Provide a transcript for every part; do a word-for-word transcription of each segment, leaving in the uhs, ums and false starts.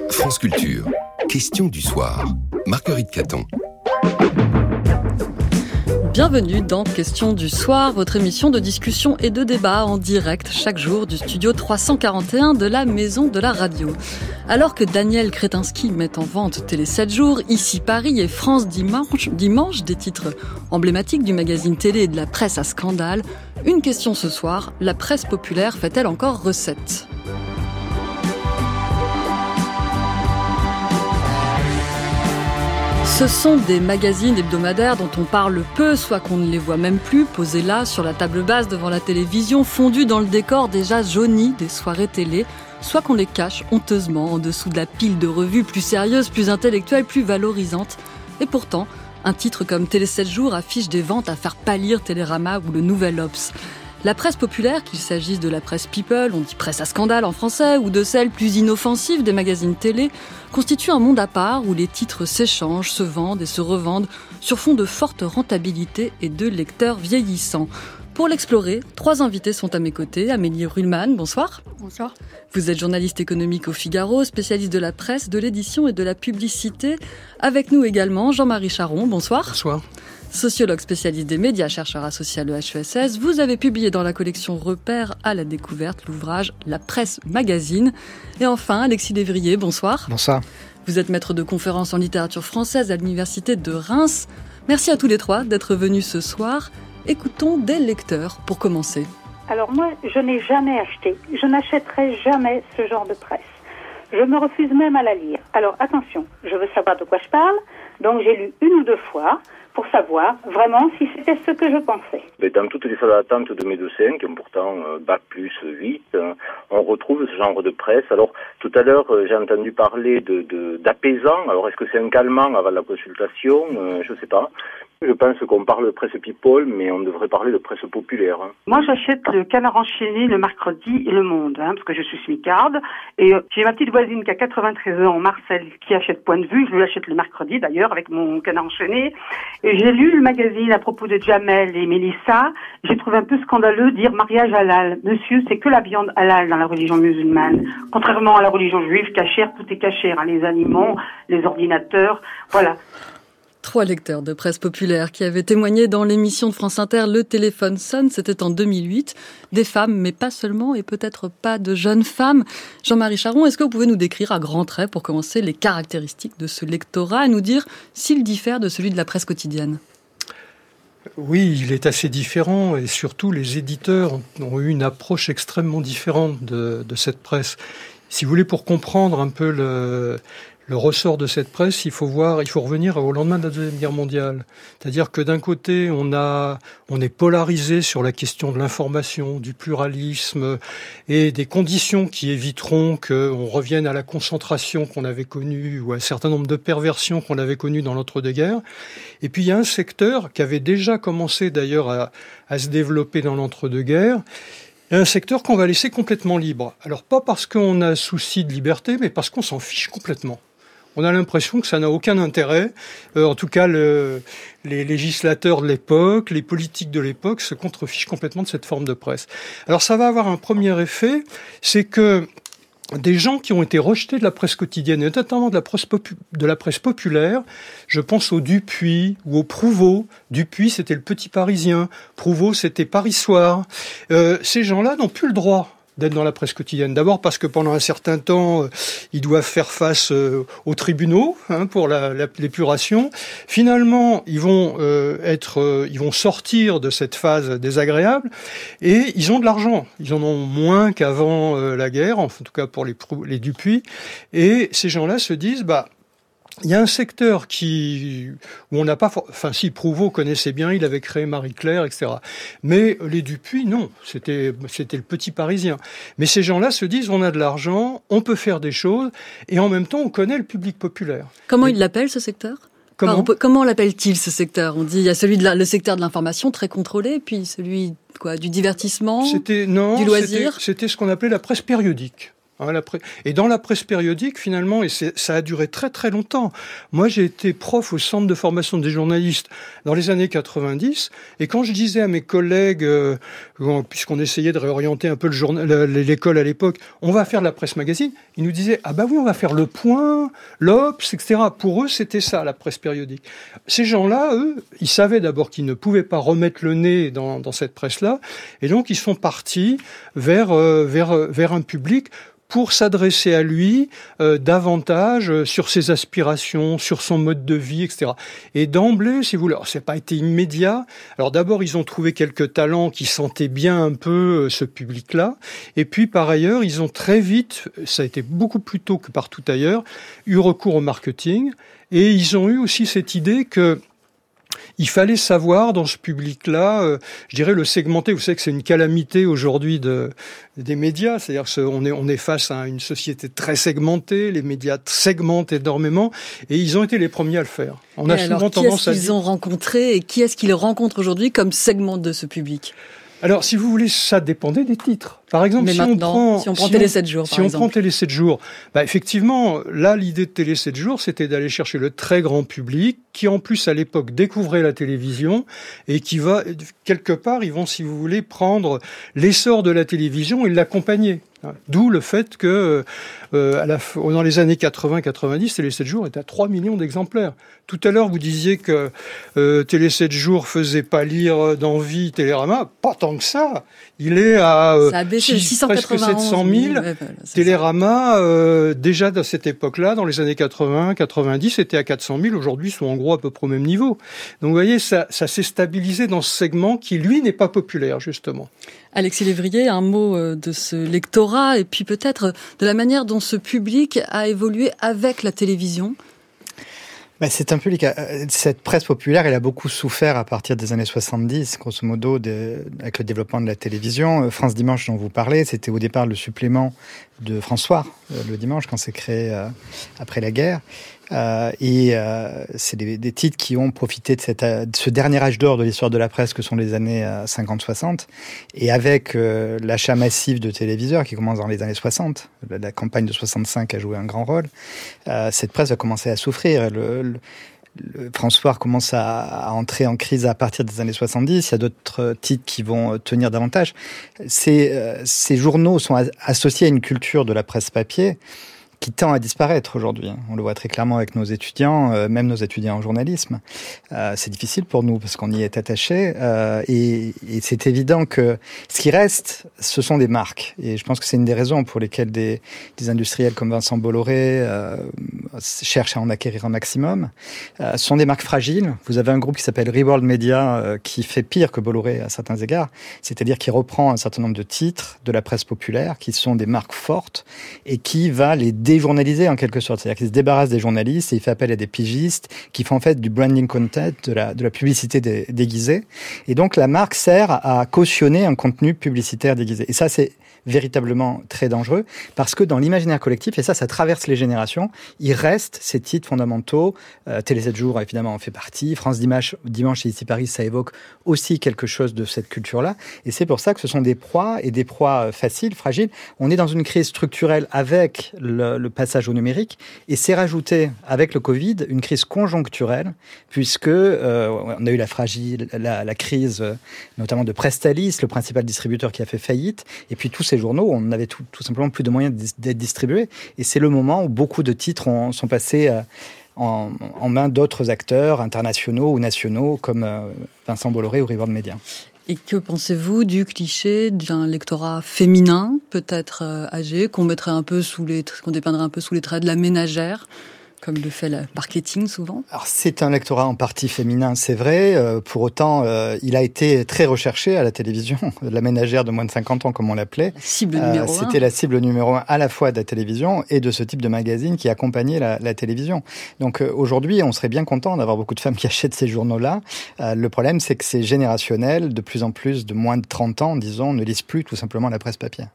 France Culture, question du soir. Marguerite Caton. Bienvenue dans Question du soir, votre émission de discussion et de débat en direct chaque jour du studio trois cent quarante et un de la Maison de la Radio. Alors que Daniel Kretinsky met en vente Télé sept jours, Ici Paris et France Dimanche, dimanche, des titres emblématiques du magazine télé et de la presse à scandale, une question ce soir, la presse populaire fait-elle encore recette ? Ce sont des magazines hebdomadaires dont on parle peu, soit qu'on ne les voit même plus, posés là, sur la table basse devant la télévision, fondus dans le décor déjà jauni des soirées télé, soit qu'on les cache honteusement en dessous de la pile de revues plus sérieuses, plus intellectuelles, plus valorisantes. Et pourtant, un titre comme Télé sept jours affiche des ventes à faire pâlir Télérama ou le Nouvel Obs. La presse populaire, qu'il s'agisse de la presse people, on dit presse à scandale en français, ou de celle plus inoffensive des magazines télé, constitue un monde à part où les titres s'échangent, se vendent et se revendent sur fond de forte rentabilité et de lecteurs vieillissants. Pour l'explorer, trois invités sont à mes côtés. Amélie Ruhlmann, bonsoir. Bonsoir. Vous êtes journaliste économique au Figaro, spécialiste de la presse, de l'édition et de la publicité. Avec nous également Jean-Marie Charon, bonsoir. Bonsoir. Sociologue spécialiste des médias, chercheur associé à l'E H E S S, vous avez publié dans la collection Repères à la découverte l'ouvrage La Presse Magazine. Et enfin, Alexis Lévrier, bonsoir. Bonsoir. Vous êtes maître de conférences en littérature française à l'université de Reims. Merci à tous les trois d'être venus ce soir. Écoutons des lecteurs pour commencer. Alors moi, je n'ai jamais acheté, je n'achèterai jamais ce genre de presse. Je me refuse même à la lire. Alors attention, je veux savoir de quoi je parle, donc j'ai lu une ou deux fois pour savoir vraiment si c'était ce que je pensais. Mais dans toutes les salles d'attente de médecins, qui ont pourtant euh, bac plus huit, euh, on retrouve ce genre de presse. Alors tout à l'heure, euh, j'ai entendu parler de, de d'apaisant. Alors est-ce que c'est un calmant avant la consultation ? euh, Je ne sais pas. Je pense qu'on parle de presse people, mais on devrait parler de presse populaire. Hein. Moi, j'achète le Canard enchaîné le mercredi et le Monde, hein, parce que je suis smicarde. Et euh, j'ai ma petite voisine qui a quatre-vingt-treize ans, Marcel, qui achète Point de Vue. Je lui achète le mercredi, d'ailleurs, avec mon Canard enchaîné. Et j'ai lu le magazine à propos de Jamel et Mélissa. J'ai trouvé un peu scandaleux dire mariage halal. Monsieur, c'est que la viande halal dans la religion musulmane. Contrairement à la religion juive, cachère, tout est cachère, hein, les aliments, les ordinateurs, voilà. Trois lecteurs de presse populaire qui avaient témoigné dans l'émission de France Inter Le Téléphone sonne, c'était en deux mille huit. Des femmes, mais pas seulement, et peut-être pas de jeunes femmes. Jean-Marie Charon, est-ce que vous pouvez nous décrire à grands traits, pour commencer, les caractéristiques de ce lectorat et nous dire s'il diffère de celui de la presse quotidienne ? Oui, il est assez différent et surtout les éditeurs ont eu une approche extrêmement différente de, de cette presse. Si vous voulez, pour comprendre un peu le... Le ressort de cette presse, il faut voir, il faut revenir au lendemain de la Deuxième Guerre mondiale. C'est-à-dire que d'un côté, on a, on est polarisé sur la question de l'information, du pluralisme et des conditions qui éviteront qu'on revienne à la concentration qu'on avait connue ou à un certain nombre de perversions qu'on avait connues dans l'entre-deux-guerres. Et puis il y a un secteur qui avait déjà commencé d'ailleurs à, à se développer dans l'entre-deux-guerres. Il y a un secteur qu'on va laisser complètement libre. Alors pas parce qu'on a souci de liberté, mais parce qu'on s'en fiche complètement. On a l'impression que ça n'a aucun intérêt. Euh, en tout cas, le, les législateurs de l'époque, les politiques de l'époque se contrefichent complètement de cette forme de presse. Alors ça va avoir un premier effet, c'est que des gens qui ont été rejetés de la presse quotidienne, et notamment de la presse, popu- de la presse populaire, je pense au Dupuis ou au Prouveau. Dupuis, c'était le Petit Parisien. Prouveau, c'était Paris Soir. Euh, ces gens-là n'ont plus le droit d'être dans la presse quotidienne. D'abord parce que pendant un certain temps, euh, ils doivent faire face euh, aux tribunaux hein, pour la, la, l'épuration. Finalement, ils vont euh, être, euh, ils vont sortir de cette phase désagréable et ils ont de l'argent. Ils en ont moins qu'avant euh, la guerre, en tout cas pour les, les Dupuis. Et ces gens-là se disent, bah il y a un secteur qui où on n'a pas, enfin si Prouveau connaissait bien, il avait créé Marie-Claire, et cetera. Mais les Dupuis, non, c'était c'était le Petit Parisien. Mais ces gens-là se disent, on a de l'argent, on peut faire des choses, et en même temps, on connaît le public populaire. Comment et... il l'appelle ce secteur ? Comment, enfin, on peut, comment l'appelle-t-il ce secteur ? On dit il y a celui de la, le secteur de l'information très contrôlé, puis celui quoi du divertissement, c'était non, du loisir. C'était, c'était ce qu'on appelait la presse périodique. Hein, la pre... Et dans la presse périodique, finalement, et c'est, ça a duré très très longtemps. Moi, j'ai été prof au centre de formation des journalistes dans les années quatre-vingt-dix, et quand je disais à mes collègues, euh, puisqu'on essayait de réorienter un peu le journal, l'école à l'époque, on va faire de la presse magazine, ils nous disaient, ah bah oui, on va faire Le Point, l'Obs, et cetera. Pour eux, c'était ça, la presse périodique. Ces gens-là, eux, ils savaient d'abord qu'ils ne pouvaient pas remettre le nez dans, dans cette presse-là, et donc ils sont partis vers, euh, vers, vers un public pour s'adresser à lui euh, davantage euh, sur ses aspirations, sur son mode de vie, et cetera. Et d'emblée, si vous voulez, alors, c'est pas été immédiat. Alors d'abord, ils ont trouvé quelques talents qui sentaient bien un peu euh, ce public-là. Et puis par ailleurs, ils ont très vite, ça a été beaucoup plus tôt que partout ailleurs, eu recours au marketing. Et ils ont eu aussi cette idée que il fallait savoir dans ce public-là, euh, je dirais le segmenter. Vous savez que c'est une calamité aujourd'hui de, des médias, c'est-à-dire qu'on est, on est face à une société très segmentée, les médias segmentent énormément, et ils ont été les premiers à le faire. On et a alors, souvent qui tendance est-ce à qu'ils dire... ont rencontré et qui est-ce qu'ils rencontrent aujourd'hui comme segment de ce public ? Alors, si vous voulez, ça dépendait des titres. Par exemple, Mais si, maintenant, on prend, si on prend si Télé on, sept jours, si par on exemple. prend Télé sept jours, bah effectivement, là, l'idée de Télé sept jours, c'était d'aller chercher le très grand public qui, en plus, à l'époque, découvrait la télévision et qui va, quelque part, ils vont, si vous voulez, prendre l'essor de la télévision et l'accompagner. D'où le fait que, euh, à la, dans les années quatre-vingts quatre-vingt-dix, Télé sept jours était à trois millions d'exemplaires. Tout à l'heure, vous disiez que euh, Télé sept jours faisait pas lire d'envie Télérama. Pas tant que ça. Il est à euh, ça a baissé, six, presque sept cent mille. Ouais, voilà, Télérama, euh, déjà à cette époque-là, dans les années quatre-vingts quatre-vingt-dix, était à quatre cent mille. Aujourd'hui, ils sont en gros à peu près au même niveau. Donc, vous voyez, ça, ça s'est stabilisé dans ce segment qui, lui, n'est pas populaire, justement. Alexis Lévrier, un mot de ce lectorat et puis peut-être de la manière dont ce public a évolué avec la télévision. Ben, c'est un public, cette presse populaire, elle a beaucoup souffert à partir des années soixante-dix, grosso modo, de, avec le développement de la télévision. France Dimanche, dont vous parlez, c'était au départ le supplément de François, le dimanche, quand c'est créé euh, après la guerre. Euh, et euh, c'est des, des titres qui ont profité de, cette, de ce dernier âge d'or de l'histoire de la presse que sont les années euh, cinquante soixante. Et avec euh, l'achat massif de téléviseurs qui commence dans les années soixante, la, la campagne de soixante-cinq a joué un grand rôle, euh, cette presse va commencer à souffrir. Le, le, le François commence à, à entrer en crise à partir des années soixante-dix. Il y a d'autres titres qui vont tenir davantage. Ces, euh, ces journaux sont a, associés à une culture de la presse papier qui tend à disparaître aujourd'hui. On le voit très clairement avec nos étudiants, euh, même nos étudiants en journalisme. Euh, c'est difficile pour nous parce qu'on y est attaché euh, et, et c'est évident que ce qui reste, ce sont des marques. Et je pense que c'est une des raisons pour lesquelles des, des industriels comme Vincent Bolloré euh, cherchent à en acquérir un maximum. Euh, ce sont des marques fragiles. Vous avez un groupe qui s'appelle Reworld Media euh, qui fait pire que Bolloré à certains égards, c'est-à-dire qui reprend un certain nombre de titres de la presse populaire qui sont des marques fortes et qui va les déjournalisé en quelque sorte, c'est-à-dire qu'il se débarrasse des journalistes et il fait appel à des pigistes qui font en fait du branding content, de la, de la publicité dé, déguisée. Et donc la marque sert à cautionner un contenu publicitaire déguisé. Et ça, c'est véritablement très dangereux parce que dans l'imaginaire collectif, et ça, ça traverse les générations, il reste ces titres fondamentaux. Euh, Télé sept jours, évidemment, en fait partie. France Dimanche, Dimanche et Ici Paris, ça évoque aussi quelque chose de cette culture-là. Et c'est pour ça que ce sont des proies et des proies faciles, fragiles. On est dans une crise structurelle avec le, le passage au numérique et c'est rajouté avec le Covid une crise conjoncturelle puisque euh, on a eu la fragile, la, la crise euh, notamment de Prestalis, le principal distributeur qui a fait faillite, et puis tous ces journaux, on n'avait tout, tout simplement plus de moyens d'être distribués. Et c'est le moment où beaucoup de titres ont, sont passés euh, en, en main d'autres acteurs internationaux ou nationaux comme euh, Vincent Bolloré ou Reworld Media. Et que pensez-vous du cliché d'un lectorat féminin, peut-être euh, âgé, qu'on mettrait un peu sous les, qu'on dépeindrait un peu sous les traits de la ménagère, comme le fait le marketing souvent? Alors c'est un lectorat en partie féminin, c'est vrai. Euh, pour autant, euh, il a été très recherché à la télévision, la ménagère de moins de cinquante ans, comme on l'appelait. La cible numéro euh, un. C'était la cible numéro un à la fois de la télévision et de ce type de magazine qui accompagnait la, la télévision. Donc euh, aujourd'hui, on serait bien content d'avoir beaucoup de femmes qui achètent ces journaux-là. Euh, le problème, c'est que c'est générationnel. De plus en plus de moins de trente ans, disons, ne lisent plus tout simplement la presse papier.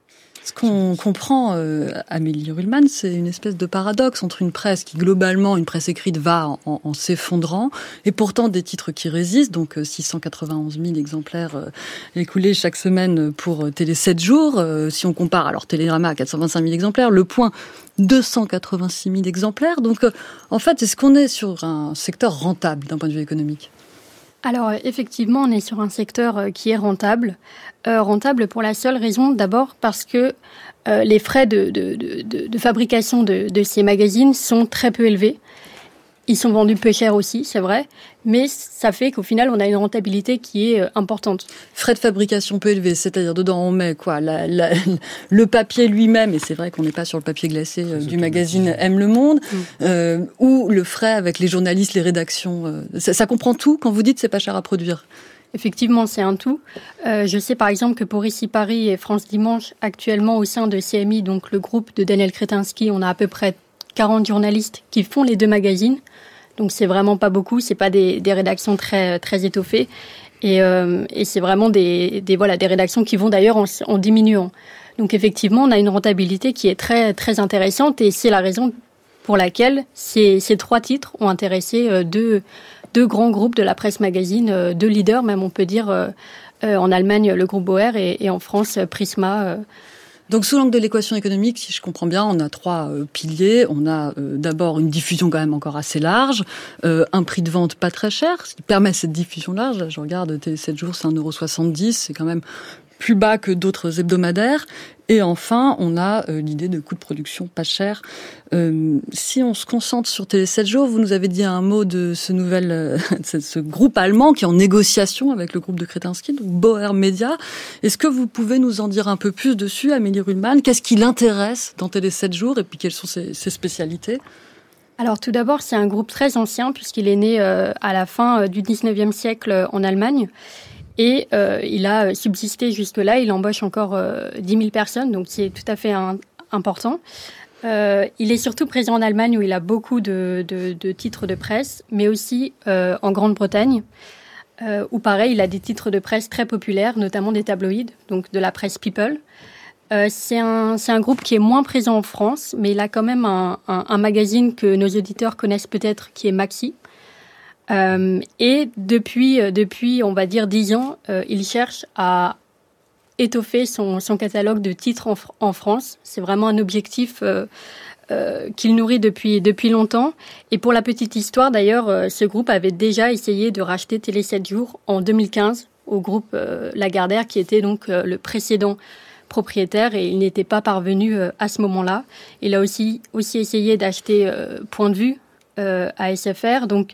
Ce qu'on comprend, euh, Amélie Ruhlmann, c'est une espèce de paradoxe entre une presse qui, globalement, une presse écrite va en, en, en s'effondrant, et pourtant des titres qui résistent, donc euh, six cent quatre-vingt-onze mille exemplaires euh, écoulés chaque semaine pour euh, Télé sept jours. Euh, si on compare, alors Télérama à quatre cent vingt-cinq mille exemplaires, Le Point deux cent quatre-vingt-six mille exemplaires. Donc, euh, en fait, est-ce qu'on est sur un secteur rentable d'un point de vue économique ? Alors, effectivement, on est sur un secteur qui est rentable. Euh, rentable pour la seule raison, d'abord, parce que euh, les frais de, de, de, de fabrication de, de ces magazines sont très peu élevés. Ils sont vendus peu cher aussi, c'est vrai, mais ça fait qu'au final, on a une rentabilité qui est euh, importante. Frais de fabrication peu élevés, c'est-à-dire dedans on met quoi, la, la, le papier lui-même, et c'est vrai qu'on n'est pas sur le papier glacé euh, du magazine Aime le Monde, mmh. euh, ou le frais avec les journalistes, les rédactions. Euh, ça, ça comprend tout quand vous dites c'est pas cher à produire. Effectivement, c'est un tout. Euh, je sais par exemple que pour Ici Paris et France Dimanche, actuellement au sein de C M I, donc le groupe de Daniel Kretinsky, on a à peu près quarante journalistes qui font les deux magazines. Donc c'est vraiment pas beaucoup, c'est pas des, des rédactions très très étoffées, et, euh, et c'est vraiment des, des voilà des rédactions qui vont d'ailleurs en, en diminuant. Donc effectivement, on a une rentabilité qui est très très intéressante, et c'est la raison pour laquelle ces, ces trois titres ont intéressé deux deux grands groupes de la presse magazine, deux leaders même on peut dire, euh, en Allemagne le groupe Bauer et, et en France Prisma. Euh, Donc, sous l'angle de l'équation économique, si je comprends bien, on a trois euh, piliers. On a euh, d'abord une diffusion quand même encore assez large, euh, un prix de vente pas très cher, ce qui permet cette diffusion large. Je regarde Télé sept jours, c'est un euro soixante-dix, c'est quand même plus bas que d'autres hebdomadaires. Et enfin, on a euh, l'idée de coûts de production pas chers. Euh, si on se concentre sur Télé sept jours, vous nous avez dit un mot de ce nouvel, euh, ce groupe allemand qui est en négociation avec le groupe de Kretinsky, donc Bauer Media. Est-ce que vous pouvez nous en dire un peu plus dessus, Amélie Ruhlmann ? Qu'est-ce qui l'intéresse dans Télé sept jours et puis quelles sont ses, ses spécialités ? Alors tout d'abord, c'est un groupe très ancien puisqu'il est né euh, à la fin euh, du dix-neuvième siècle en Allemagne. Et euh, il a subsisté jusque-là, il embauche encore euh, dix mille personnes, donc c'est tout à fait un, important. Euh, il est surtout présent en Allemagne où il a beaucoup de, de, de titres de presse, mais aussi euh, en Grande-Bretagne, euh, où pareil, il a des titres de presse très populaires, notamment des tabloïds, donc de la presse People. Euh, c'est, un, c'est un groupe qui est moins présent en France, mais il a quand même un, un, un magazine que nos auditeurs connaissent peut-être, qui est Maxi. Euh, et depuis, euh, depuis, on va dire, dix ans, euh, il cherche à étoffer son, son catalogue de titres en, en France. C'est vraiment un objectif euh, euh, qu'il nourrit depuis, depuis longtemps. Et pour la petite histoire, d'ailleurs, euh, ce groupe avait déjà essayé de racheter Télé sept jours en deux mille quinze au groupe euh, Lagardère, qui était donc euh, le précédent propriétaire, et il n'était pas parvenu euh, à ce moment-là. Il a aussi, aussi essayé d'acheter euh, Point de Vue euh, à S F R. Donc,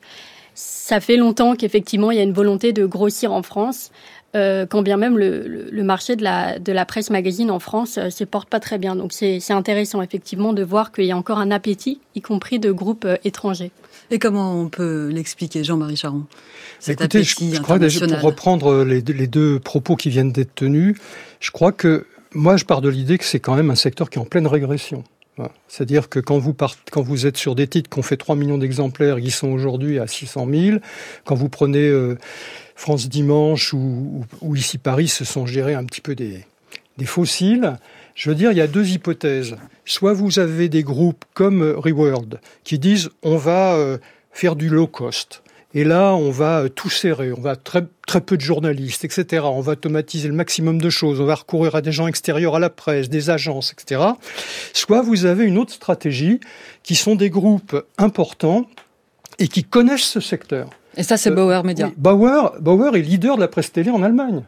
ça fait longtemps qu'effectivement, il y a une volonté de grossir en France, euh, quand bien même le, le, le marché de la, de la presse magazine en France ne euh, se porte pas très bien. Donc c'est, c'est intéressant effectivement de voir qu'il y a encore un appétit, y compris de groupes euh, étrangers. Et comment on peut l'expliquer, Jean-Marie Charon, cet Écoutez, appétit je, je crois déjà, pour reprendre les, les deux propos qui viennent d'être tenus, je crois que moi je pars de l'idée que c'est quand même un secteur qui est en pleine régression. C'est-à-dire que quand vous, part, quand vous êtes sur des titres qui ont fait trois millions d'exemplaires, ils sont aujourd'hui à six cent mille. Quand vous prenez euh, France Dimanche ou, ou, ou Ici Paris, ce sont, je dirais, un petit peu des, des fossiles. Je veux dire, il y a deux hypothèses. Soit vous avez des groupes comme Reworld qui disent on va euh, faire du low cost. Et là, on va tout serrer, on va très, très peu de journalistes, et cetera. On va automatiser le maximum de choses, on va recourir à des gens extérieurs à la presse, des agences, et cetera. Soit vous avez une autre stratégie, qui sont des groupes importants et qui connaissent ce secteur. Et ça, c'est euh, Bauer Media. Oui, Bauer, Bauer est leader de la presse télé en Allemagne.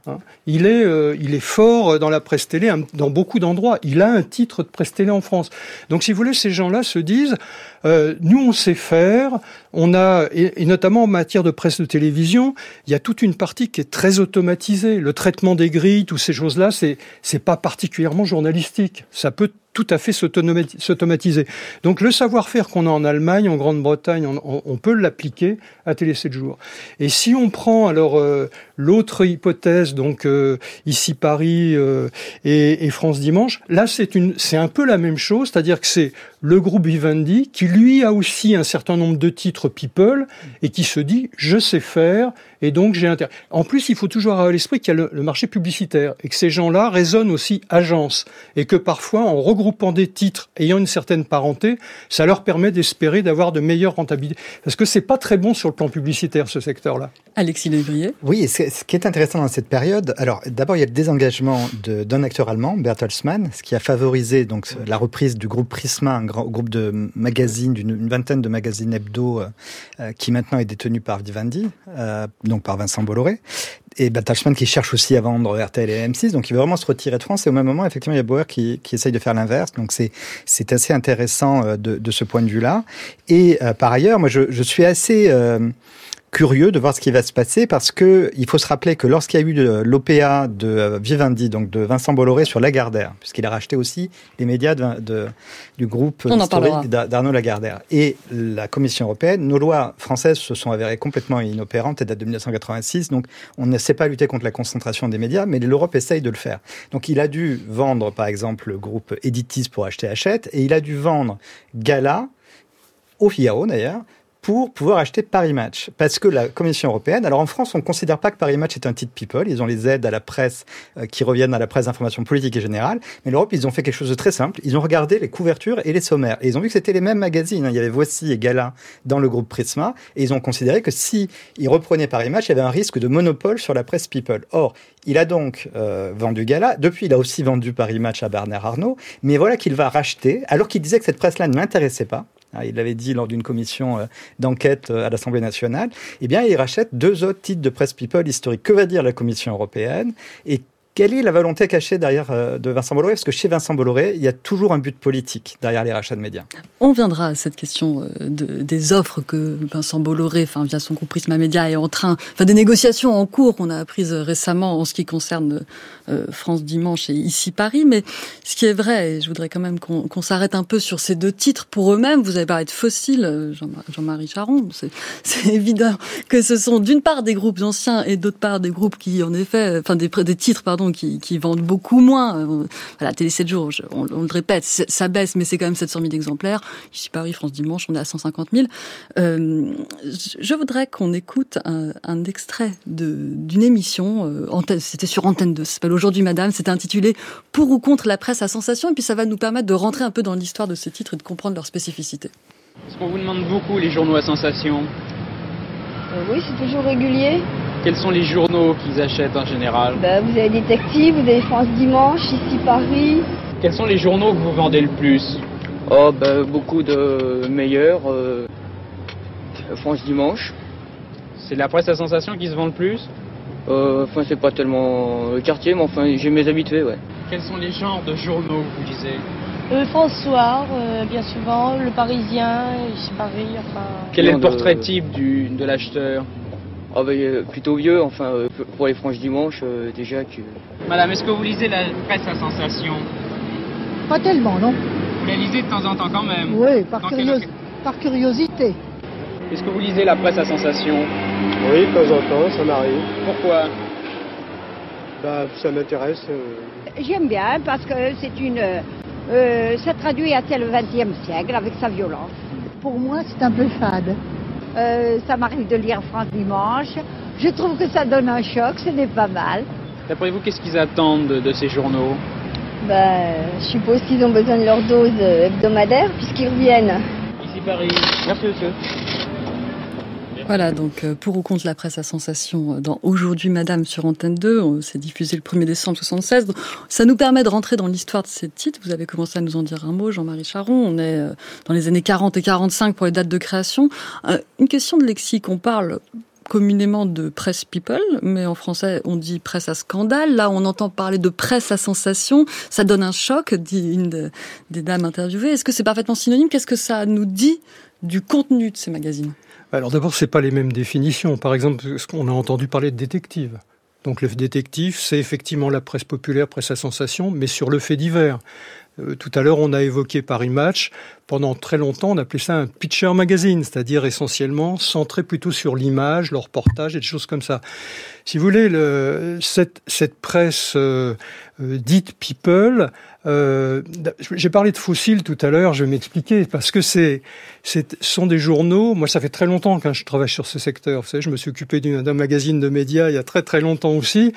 Il est, euh, il est fort dans la presse télé, dans beaucoup d'endroits. Il a un titre de presse télé en France. Donc, si vous voulez, ces gens-là se disent, euh, nous, on sait faire. On a, et, et notamment en matière de presse de télévision, il y a toute une partie qui est très automatisée. Le traitement des grilles, toutes ces choses-là, c'est, c'est pas particulièrement journalistique. Ça peut tout à fait s'automatiser. Donc le savoir-faire qu'on a en Allemagne, en Grande-Bretagne, on, on peut l'appliquer à Télé sept jours. Et si on prend alors euh, l'autre hypothèse, donc euh, Ici Paris euh, et, et France Dimanche, là c'est une, c'est un peu la même chose, c'est-à-dire que c'est le groupe Vivendi qui lui a aussi un certain nombre de titres People et qui se dit je sais faire et donc j'ai intérêt. En plus, il faut toujours avoir à l'esprit qu'il y a le, le marché publicitaire et que ces gens-là raisonnent aussi agence et que parfois, en regroupant des titres ayant une certaine parenté, ça leur permet d'espérer d'avoir de meilleures rentabilités. Parce que c'est pas très bon sur le plan publicitaire, ce secteur-là. Alexis Lévrier. Oui, et ce qui est intéressant dans cette période, alors d'abord il y a le désengagement de, d'un acteur allemand, Bertelsmann, ce qui a favorisé donc la reprise du groupe Prisma, un grand groupe de magazines, d'une une vingtaine de magazines hebdo euh, qui maintenant est détenu par Vivendi, euh, donc par Vincent Bolloré. Et Bertelsmann qui cherche aussi à vendre R T L et M six, donc il veut vraiment se retirer de France. Et au même moment, effectivement, il y a Bauer qui, qui essaye de faire l'inverse. Donc c'est c'est assez intéressant de, de ce point de vue-là. Et euh, par ailleurs, moi, je, je suis assez euh, curieux de voir ce qui va se passer parce que il faut se rappeler que lorsqu'il y a eu de, l'O P A de Vivendi, donc de Vincent Bolloré sur Lagardère, puisqu'il a racheté aussi les médias de, de, du groupe historique d'Arnaud Lagardère, et la Commission européenne, nos lois françaises se sont avérées complètement inopérantes et datent de dix-neuf cent quatre-vingt-six, donc on ne sait pas lutter contre la concentration des médias, mais l'Europe essaye de le faire. Donc il a dû vendre, par exemple, le groupe Editis pour acheter Hachette, et il a dû vendre Gala, au Figaro d'ailleurs, pour pouvoir acheter Paris Match. Parce que la Commission européenne, alors en France, on ne considère pas que Paris Match est un titre people, ils ont les aides à la presse euh, qui reviennent à la presse d'information politique et générale, mais l'Europe, ils ont fait quelque chose de très simple, ils ont regardé les couvertures et les sommaires, et ils ont vu que c'était les mêmes magazines, il y avait Voici et Gala dans le groupe Prisma, et ils ont considéré que si ils reprenaient Paris Match, il y avait un risque de monopole sur la presse people. Or, il a donc euh, vendu Gala, depuis il a aussi vendu Paris Match à Bernard Arnault, mais voilà qu'il va racheter, alors qu'il disait que cette presse-là ne l'intéressait pas, il l'avait dit lors d'une commission d'enquête à l'Assemblée nationale, eh bien, il rachète deux autres titres de presse people historiques. Que va dire la Commission européenne ? Et quelle est la volonté cachée derrière euh, de Vincent Bolloré ? Parce que chez Vincent Bolloré, il y a toujours un but politique derrière les rachats de médias. On viendra à cette question euh, de, des offres que Vincent Bolloré, enfin via son groupe Prisma Média, est en train, enfin des négociations en cours qu'on a apprises récemment en ce qui concerne euh, France Dimanche et Ici Paris. Mais ce qui est vrai, et je voudrais quand même qu'on, qu'on s'arrête un peu sur ces deux titres pour eux-mêmes. Vous avez parlé de Fossile, Jean, Jean-Marie Charon. C'est, c'est évident que ce sont d'une part des groupes anciens et d'autre part des groupes qui, en effet, enfin des, des titres, pardon. Qui, qui vendent beaucoup moins. Voilà, Télé sept jours, je, on, on le répète, ça baisse, mais c'est quand même sept cent mille exemplaires. Ici Paris, France Dimanche, on est à cent cinquante mille. Euh, je voudrais qu'on écoute un, un extrait de, d'une émission, euh, antenne, c'était sur Antenne deux, ça s'appelle Aujourd'hui Madame, c'était intitulé « Pour ou contre la presse à sensation », et puis ça va nous permettre de rentrer un peu dans l'histoire de ces titres et de comprendre leurs spécificités. Est-ce qu'on vous demande beaucoup les journaux à sensation ? euh, Oui, c'est toujours régulier. Quels sont les journaux qu'ils achètent en général ? Bah, vous avez Détective, vous avez France Dimanche, Ici Paris. Quels sont les journaux que vous vendez le plus ? Oh, bah, beaucoup de meilleurs. Euh, France Dimanche. C'est la presse à sensation qui se vend le plus ? euh, Enfin, c'est pas tellement le quartier, mais enfin, j'ai mes habitués, ouais. Quels sont les genres de journaux que vous lisez ? euh, France Soir, euh, bien souvent, Le Parisien, Ici Paris, enfin... Quel est le portrait de... type du, de l'acheteur ? Ah bah, plutôt vieux, enfin, euh, pour les franches dimanche, euh, déjà que... Madame, est-ce que vous lisez la presse à sensation ? Pas tellement, non. Vous la lisez de temps en temps quand même ? Oui, par, curios... par curiosité. Est-ce que vous lisez la presse à sensation ? Oui, de temps en temps, ça m'arrive. Pourquoi ? Bah, ça m'intéresse. Euh... J'aime bien, parce que c'est une... Euh, ça traduit à tel le vingtième siècle, avec sa violence. Pour moi, c'est un peu fade. Euh, ça m'arrive de lire France Dimanche. Je trouve que ça donne un choc, ce n'est pas mal. D'après vous, qu'est-ce qu'ils attendent de, de ces journaux ? Bah, je suppose qu'ils ont besoin de leur dose hebdomadaire, puisqu'ils reviennent. Ici Paris. Merci, monsieur. Voilà, donc pour ou contre la presse à sensation dans Aujourd'hui Madame sur Antenne deux, c'est diffusé le premier décembre soixante-seize. Ça nous permet de rentrer dans l'histoire de ces titres. Vous avez commencé à nous en dire un mot, Jean-Marie Charon. On est dans les années quarante et quarante-cinq pour les dates de création. Une question de lexique, on parle communément de presse people, mais en français on dit presse à scandale. Là, on entend parler de presse à sensation. Ça donne un choc, dit une de, des dames interviewées. Est-ce que c'est parfaitement synonyme ? Qu'est-ce que ça nous dit du contenu de ces magazines ? Alors d'abord, c'est pas les mêmes définitions. Par exemple, on a entendu parler de détective. Donc le détective, c'est effectivement la presse populaire, presse à sensation, mais sur le fait divers. Euh, tout à l'heure, on a évoqué Paris Match. Pendant très longtemps, on appelait ça un picture magazine, c'est-à-dire essentiellement centré plutôt sur l'image, le reportage et des choses comme ça. Si vous voulez, le, cette, cette presse euh, euh, dite people Euh, j'ai parlé de fossiles tout à l'heure, je vais m'expliquer, parce que c'est, c'est, ce sont des journaux. Moi, ça fait très longtemps que je travaille sur ce secteur. Vous savez, je me suis occupé d'une, d'un magazine de médias il y a très très longtemps aussi.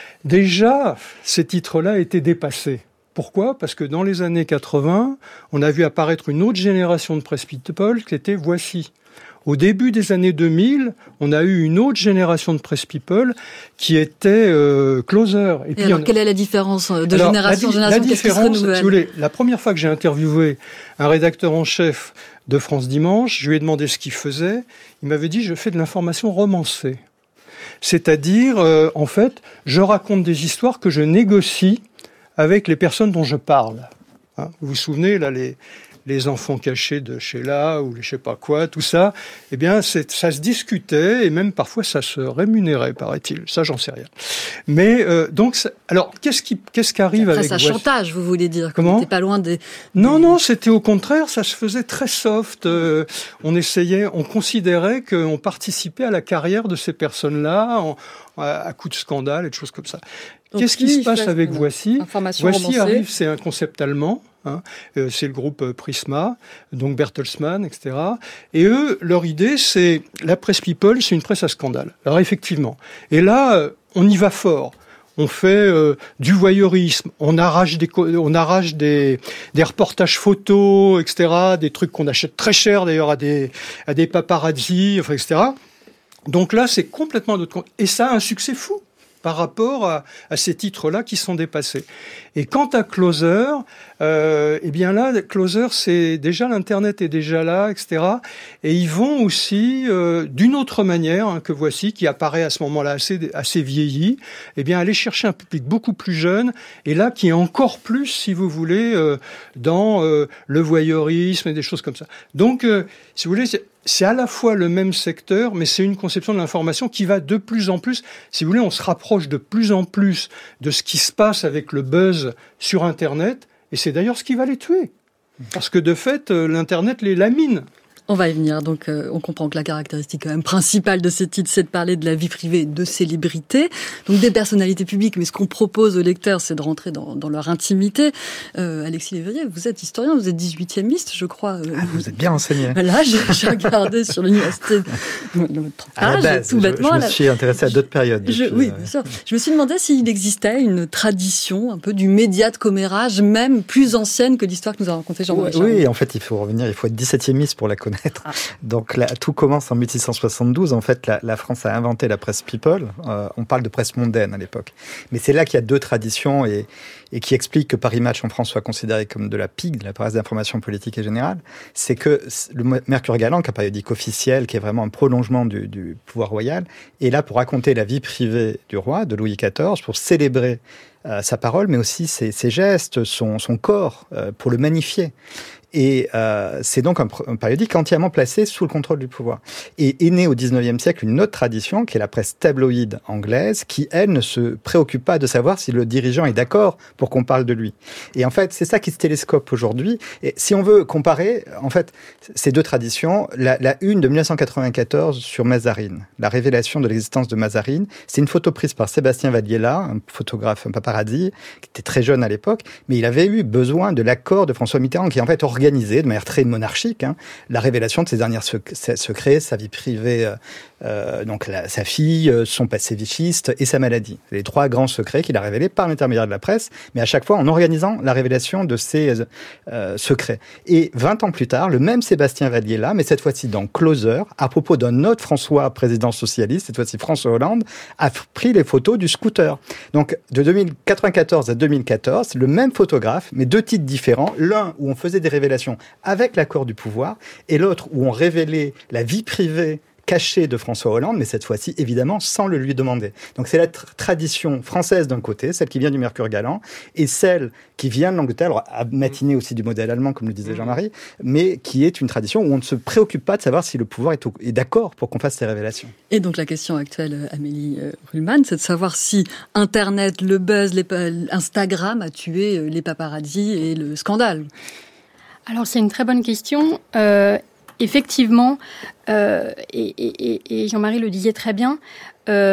Déjà, ces titres-là étaient dépassés. Pourquoi ? Parce que dans les années quatre-vingts, on a vu apparaître une autre génération de presse people qui était Voici. Au début des années deux mille, on a eu une autre génération de press people qui était euh, Closer. Et, Et puis alors, on... quelle est la différence de alors, génération en génération ? La différence, si vous voulez, la première fois que j'ai interviewé un rédacteur en chef de France Dimanche, je lui ai demandé ce qu'il faisait. Il m'avait dit « je fais de l'information romancée ». C'est-à-dire, euh, en fait, je raconte des histoires que je négocie avec les personnes dont je parle. Hein, vous vous souvenez, là, les... les enfants cachés de Sheila ou les je sais pas quoi, tout ça, eh bien, c'est, ça se discutait et même parfois ça se rémunérait, paraît-il. Ça, j'en sais rien. Mais euh, donc, alors, qu'est-ce qui, qu'est-ce qui arrive avec ça chantage, vous voulez dire? Comment? T'es pas loin des, des... Non, non, c'était au contraire, ça se faisait très soft. Euh, on essayait, on considérait qu'on participait à la carrière de ces personnes-là en, à, à coups de scandale et de choses comme ça. Donc, qu'est-ce qui se passe avec Voici? Voici romancée. Arrive, c'est un concept allemand. Hein, euh, c'est le groupe euh, Prisma, donc Bertelsmann, et cetera. Et eux, leur idée, c'est la presse people, c'est une presse à scandale. Alors effectivement. Et là, euh, on y va fort. On fait euh, du voyeurisme, on arrache des, on arrache des, des reportages photos, et cetera. Des trucs qu'on achète très cher d'ailleurs à des, à des paparazzi, enfin, et cetera. Donc là, c'est complètement d'autre compte. Et ça a un succès fou par rapport à, à ces titres-là qui sont dépassés. Et quant à Closer, euh, eh bien là, Closer, c'est déjà l'internet est déjà là, et cetera. Et ils vont aussi, euh, d'une autre manière hein, que Voici, qui apparaît à ce moment-là assez assez vieilli, eh bien aller chercher un public beaucoup plus jeune, et là qui est encore plus, si vous voulez, euh, dans euh, le voyeurisme et des choses comme ça. Donc, euh, si vous voulez, c'est, c'est à la fois le même secteur, mais c'est une conception de l'information qui va de plus en plus, si vous voulez, on se rapproche de plus en plus de ce qui se passe avec le buzz sur Internet, et c'est d'ailleurs ce qui va les tuer. Parce que de fait, l'Internet les lamine. On va y venir. Donc, euh, on comprend que la caractéristique quand même principale de ces titres, c'est de parler de la vie privée de célébrités, donc des personnalités publiques. Mais ce qu'on propose aux lecteurs, c'est de rentrer dans, dans leur intimité. Euh, Alexis Lévrier, vous êtes historien, vous êtes dix-huitiémiste, je crois. Euh, ah, vous êtes bien renseigné. Là, j'ai, j'ai regardé sur l'université de votre à la base, tout je, bêtement. Je me suis intéressé à d'autres périodes. Je, depuis, oui, bien sûr. Je me suis demandé s'il existait une tradition un peu du média de commérage, même plus ancienne que l'histoire que nous a racontée Jean-Marie Charron. Oui, en fait, il faut revenir, il faut être dix-septiémiste pour la connaître. Ah. Donc là, tout commence en mille six cent soixante-douze. En fait, la, la France a inventé la presse people. Euh, on parle de presse mondaine à l'époque. Mais c'est là qu'il y a deux traditions et, et qui expliquent que Paris Match en France soit considéré comme de la P I G, de la presse d'information politique et générale. C'est que le Mercure Galant, qui est un périodique officiel, qui est vraiment un prolongement du, du pouvoir royal, est là pour raconter la vie privée du roi, de Louis quatorze, pour célébrer euh, sa parole, mais aussi ses, ses gestes, son, son corps, euh, pour le magnifier. Et euh, c'est donc un, un périodique entièrement placé sous le contrôle du pouvoir. Et est née au dix-neuvième siècle une autre tradition, qui est la presse tabloïde anglaise, qui, elle, ne se préoccupe pas de savoir si le dirigeant est d'accord pour qu'on parle de lui. Et en fait, c'est ça qui se télescope aujourd'hui. Et si on veut comparer, en fait, ces deux traditions, la, la une de mille neuf cent quatre-vingt-quatorze sur Mazarine, la révélation de l'existence de Mazarine, c'est une photo prise par Sébastien Valliela, un photographe, un paparazzi, qui était très jeune à l'époque, mais il avait eu besoin de l'accord de François Mitterrand, qui en fait organisé de manière très monarchique hein, la révélation de ses derniers sec- secrets, sa vie privée, euh, euh, donc la, sa fille, son passé vichiste et sa maladie. C'est les trois grands secrets qu'il a révélés par l'intermédiaire de la presse, mais à chaque fois en organisant la révélation de ces euh, secrets. Et vingt ans plus tard, le même Sébastien Valliela, mais cette fois-ci dans Closer, à propos d'un autre François, président socialiste, cette fois-ci François Hollande, a pris les photos du scooter. Donc de deux mille quatre-vingt-quatorze à deux mille quatorze, le même photographe, mais deux titres différents. L'un où on faisait des révélations avec l'accord du pouvoir, et l'autre où on révélait la vie privée cachée de François Hollande, mais cette fois-ci, évidemment, sans le lui demander. Donc c'est la tr- tradition française d'un côté, celle qui vient du Mercure Galant, et celle qui vient de l'Angleterre, alors à matiner aussi du modèle allemand, comme le disait Jean-Marie, mais qui est une tradition où on ne se préoccupe pas de savoir si le pouvoir est, au- est d'accord pour qu'on fasse ces révélations. Et donc la question actuelle, Amélie Ruhlmann, c'est de savoir si Internet, le buzz, les pa- Instagram a tué les paparazzis et le scandale. Alors c'est une très bonne question. Euh, effectivement, euh, et, et, et Jean-Marie le disait très bien, euh,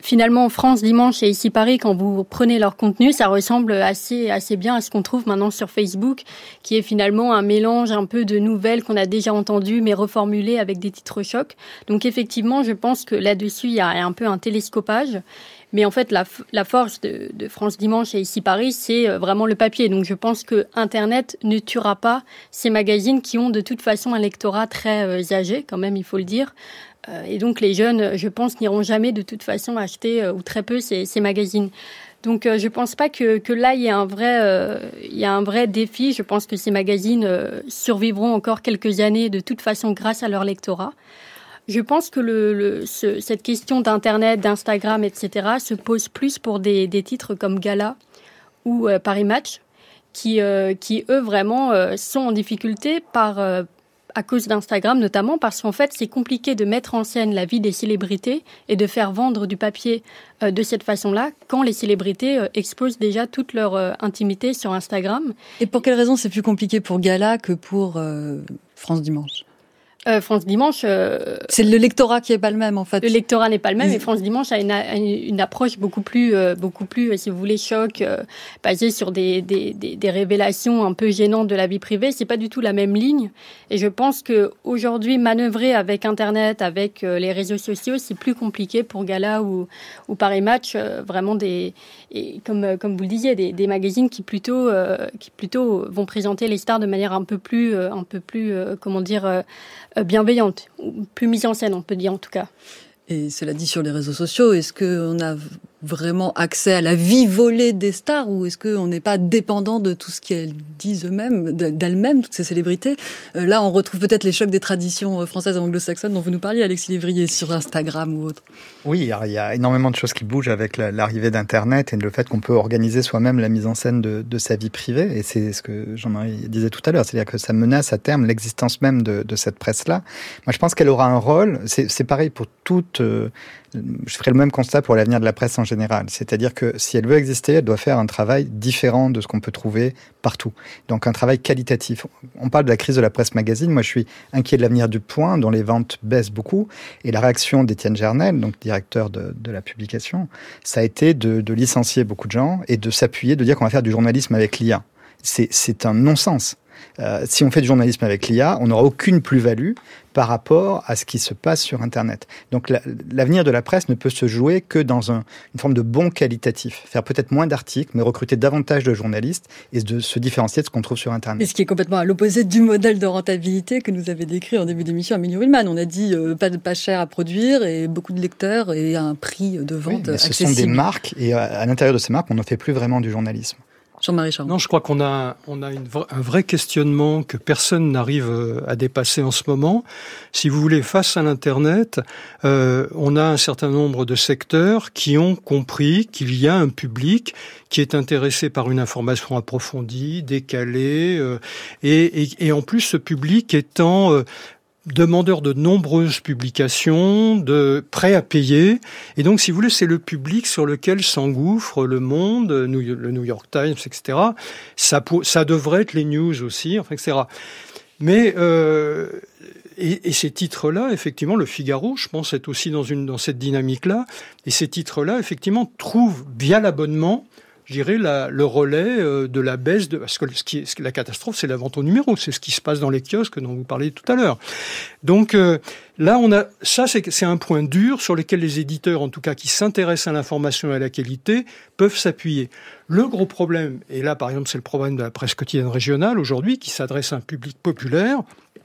Finalement, France Dimanche et Ici Paris, quand vous prenez leur contenu, ça ressemble assez, assez bien à ce qu'on trouve maintenant sur Facebook, qui est finalement un mélange un peu de nouvelles qu'on a déjà entendues, mais reformulées avec des titres chocs. Donc effectivement, je pense que là-dessus, il y a un peu un télescopage. Mais en fait, la, la force de, de France Dimanche et Ici Paris, c'est vraiment le papier. Donc je pense que Internet ne tuera pas ces magazines qui ont de toute façon un lectorat très euh, âgé, quand même, il faut le dire. Euh, et donc les jeunes, je pense, n'iront jamais de toute façon acheter, euh, ou très peu, ces, ces magazines. Donc euh, je pense pas que, que là, il y a un vrai, euh, il y a un vrai défi. Je pense que ces magazines euh, survivront encore quelques années de toute façon grâce à leur lectorat. Je pense que le, le, ce, cette question d'Internet, d'Instagram, et cetera se pose plus pour des, des titres comme Gala ou euh, Paris Match, qui, euh, qui eux, vraiment, euh, sont en difficulté par, euh, à cause d'Instagram, notamment parce qu'en fait, c'est compliqué de mettre en scène la vie des célébrités et de faire vendre du papier euh, de cette façon-là, quand les célébrités euh, exposent déjà toute leur euh, intimité sur Instagram. Et pour quelle raison c'est plus compliqué pour Gala que pour euh, France Dimanche ? Euh, France Dimanche... Euh, c'est le lectorat qui est pas le même, en fait. Le lectorat n'est pas le même, et France Dimanche a une, a une approche beaucoup plus, euh, beaucoup plus, si vous voulez, choc, euh, basée sur des, des, des, des révélations un peu gênantes de la vie privée. C'est pas du tout la même ligne. Et je pense que aujourd'hui, manœuvrer avec Internet, avec euh, les réseaux sociaux, c'est plus compliqué pour Gala ou, ou Paris Match. Euh, vraiment des, et comme, comme vous le disiez, des, des magazines qui plutôt, euh, qui plutôt vont présenter les stars de manière un peu plus, euh, un peu plus, euh, comment dire, euh, bienveillante, plus mise en scène, on peut dire en tout cas. Et cela dit, sur les réseaux sociaux, est-ce qu'on a vraiment accès à la vie volée des stars, ou est-ce qu'on n'est pas dépendant de tout ce qu'elles disent eux-mêmes, d'elles-mêmes, toutes ces célébrités ? euh, Là, on retrouve peut-être les chocs des traditions françaises et anglo-saxonnes dont vous nous parliez, Alexis Lévrier, sur Instagram ou autre. Oui, il y a énormément de choses qui bougent avec l'arrivée d'Internet et le fait qu'on peut organiser soi-même la mise en scène de, de sa vie privée. Et c'est ce que Jean-Marie disait tout à l'heure, c'est-à-dire que ça menace à terme l'existence même de, de cette presse-là. Moi, je pense qu'elle aura un rôle, c'est, c'est pareil pour toute... Euh, je ferai le même constat pour l'avenir de la presse en général. C'est-à-dire que si elle veut exister, elle doit faire un travail différent de ce qu'on peut trouver partout. Donc un travail qualitatif. On parle de la crise de la presse magazine. Moi, je suis inquiet de l'avenir du Point, dont les ventes baissent beaucoup. Et la réaction d'Étienne Gernel, donc directeur de, de la publication, ça a été de, de licencier beaucoup de gens et de s'appuyer, de dire qu'on va faire du journalisme avec l'I A. C'est, c'est un non-sens. Euh, si on fait du journalisme avec l'I A, on n'aura aucune plus-value par rapport à ce qui se passe sur Internet. Donc la, l'avenir de la presse ne peut se jouer que dans un, une forme de bon qualitatif. Faire peut-être moins d'articles, mais recruter davantage de journalistes et de se différencier de ce qu'on trouve sur Internet. Et ce qui est complètement à l'opposé du modèle de rentabilité que nous avait décrit en début d'émission Amélie Willmann. On a dit euh, pas, pas cher à produire et beaucoup de lecteurs et un prix de vente oui, mais ce accessible. Ce sont des marques et à, à l'intérieur de ces marques, on ne fait plus vraiment du journalisme. Jean-Marie Charles. Non, je crois qu'on a, on a une, un vrai questionnement que personne n'arrive à dépasser en ce moment. Si vous voulez, face à l'Internet, euh, on a un certain nombre de secteurs qui ont compris qu'il y a un public qui est intéressé par une information approfondie, décalée, euh, et, et, et en plus ce public étant... Euh, demandeur de nombreuses publications, de prêts à payer. Et donc, si vous voulez, c'est le public sur lequel s'engouffre le Monde, le New York Times, et cetera. Ça, ça devrait être les news aussi, enfin, et cetera. Mais euh, et, et ces titres-là, effectivement, le Figaro, je pense, est aussi dans une dans cette dynamique-là. Et ces titres-là, effectivement, trouvent via l'abonnement, je dirais, la, le relais euh, de la baisse de... Parce que ce qui est, ce, la catastrophe, c'est la vente au numéro. C'est ce qui se passe dans les kiosques dont vous parliez tout à l'heure. Donc euh, là, on a ça, c'est, c'est un point dur sur lequel les éditeurs, en tout cas, qui s'intéressent à l'information et à la qualité, peuvent s'appuyer. Le gros problème, et là, par exemple, c'est le problème de la presse quotidienne régionale aujourd'hui, qui s'adresse à un public populaire,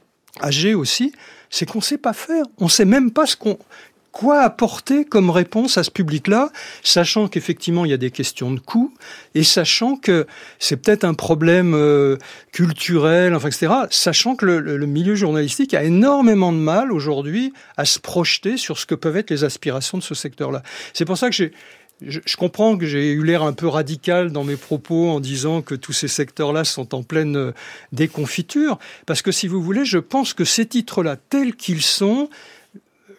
âgé aussi, c'est qu'on ne sait pas faire. On ne sait même pas ce qu'on... Quoi apporter comme réponse à ce public-là, sachant qu'effectivement il y a des questions de coût et sachant que c'est peut-être un problème euh, culturel, enfin et cetera. Sachant que le, le milieu journalistique a énormément de mal aujourd'hui à se projeter sur ce que peuvent être les aspirations de ce secteur-là. C'est pour ça que j'ai Je, je comprends que j'ai eu l'air un peu radical dans mes propos en disant que tous ces secteurs-là sont en pleine déconfiture, parce que si vous voulez, je pense que ces titres-là, tels qu'ils sont,